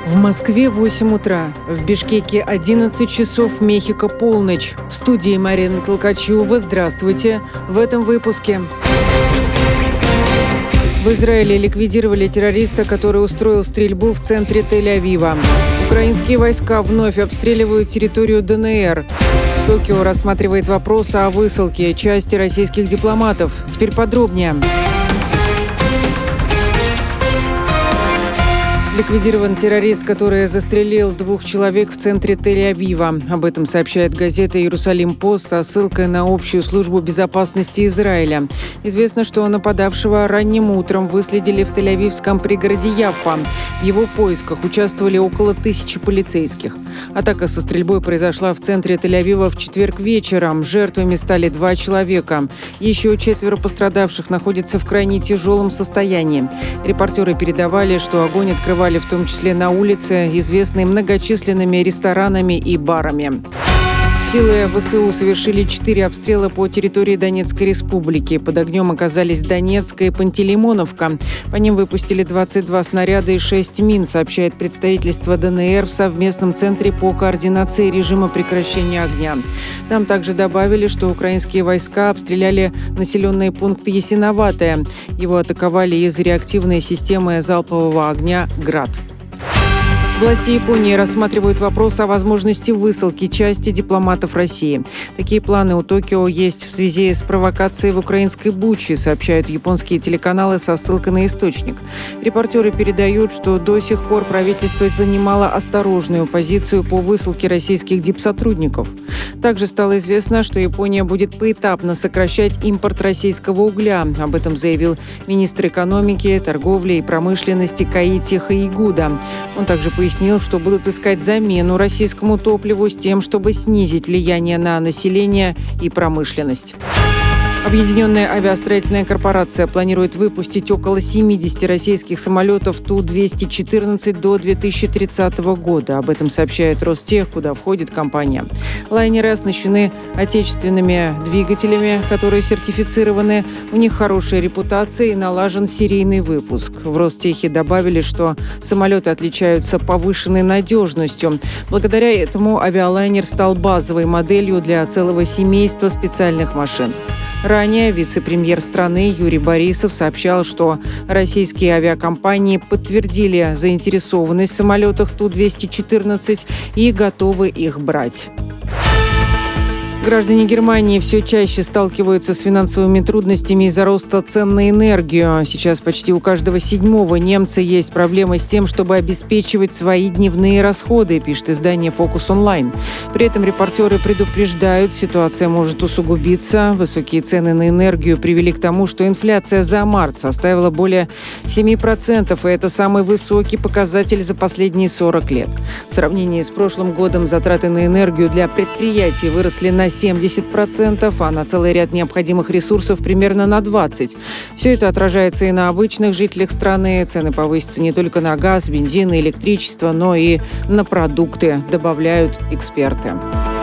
В Москве 8 утра, в Бишкеке 11 часов, Мехико полночь. В студии Марина Толкачева. Здравствуйте. В этом выпуске. В Израиле ликвидировали террориста, который устроил стрельбу в центре Тель-Авива. Украинские войска вновь обстреливают территорию ДНР. Токио рассматривает вопрос о высылке части российских дипломатов. Теперь подробнее. Ликвидирован террорист, который застрелил 2 человек в центре Тель-Авива. Об этом сообщает газета «Иерусалим-Пост» со ссылкой на общую службу безопасности Израиля. Известно, что нападавшего ранним утром выследили в тель-авивском пригороде Яффа. В его поисках участвовали около 1000 полицейских. Атака со стрельбой произошла в центре Тель-Авива в четверг вечером. Жертвами стали 2 человека. Еще 4 пострадавших находятся в крайне тяжелом состоянии. Репортеры передавали, что огонь открывали в том числе на улице, известной многочисленными ресторанами и барами. Силы ВСУ совершили 4 обстрела по территории Донецкой республики. Под огнем оказались Донецкая и Пантелеймоновка. По ним выпустили 22 снаряда и 6 мин, сообщает представительство ДНР в совместном центре по координации режима прекращения огня. Там также добавили, что украинские войска обстреляли населенный пункт Ясиноватое. Его атаковали из реактивной системы залпового огня «Град». Власти Японии рассматривают вопрос о возможности высылки части дипломатов России. Такие планы у Токио есть в связи с провокацией в украинской Буче, сообщают японские телеканалы со ссылкой на источник. Репортеры передают, что до сих пор правительство занимало осторожную позицию по высылке российских дипсотрудников. Также стало известно, что Япония будет поэтапно сокращать импорт российского угля. Об этом заявил министр экономики, торговли и промышленности Коити Хаигуда. Он также пояснил, что будут искать замену российскому топливу с тем, чтобы снизить влияние на население и промышленность. Объединенная авиастроительная корпорация планирует выпустить около 70 российских самолетов Ту-214 до 2030 года. Об этом сообщает Ростех, куда входит компания. Лайнеры оснащены отечественными двигателями, которые сертифицированы. У них хорошая репутация и налажен серийный выпуск. В Ростехе добавили, что самолеты отличаются повышенной надежностью. Благодаря этому авиалайнер стал базовой моделью для целого семейства специальных машин. Ранее вице-премьер страны Юрий Борисов сообщал, что российские авиакомпании подтвердили заинтересованность в самолетах Ту-214 и готовы их брать. Граждане Германии все чаще сталкиваются с финансовыми трудностями из-за роста цен на энергию. Сейчас почти у каждого 7-го немца есть проблемы с тем, чтобы обеспечивать свои дневные расходы, пишет издание «Фокус Онлайн». При этом репортеры предупреждают, ситуация может усугубиться. Высокие цены на энергию привели к тому, что инфляция за март составила более 7%, и это самый высокий показатель за последние 40 лет. В сравнении с прошлым годом затраты на энергию для предприятий выросли на 70%, а на целый ряд необходимых ресурсов примерно на 20%. Все это отражается и на обычных жителях страны. Цены повысятся не только на газ, бензин и электричество, но и на продукты, добавляют эксперты.